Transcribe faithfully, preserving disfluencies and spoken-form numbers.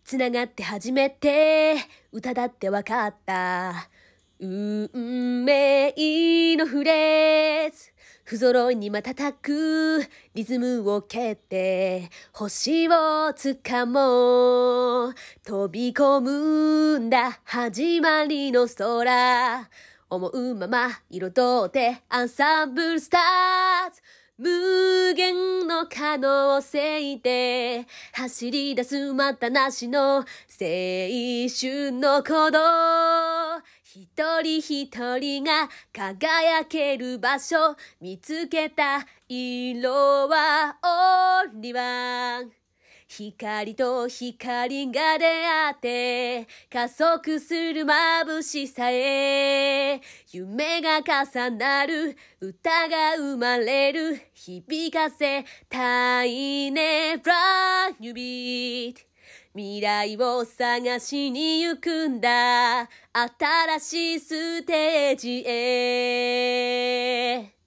つながって初めて歌だってわかった。運命のフレーズ、不揃いに瞬くリズムを蹴って星をつかもう。飛び込むんだ始まりの空、思うまま彩ってアンサンブルスターズ。無限の可能性で走り出すまたなしの青春の鼓動、一人一人が輝ける場所見つけた。色はオンリーワン、光と光が出会って加速する眩しさへ、夢が重なる歌が生まれる、響かせたいね Brand New Beat、 未来を探しに行くんだ新しいステージへ。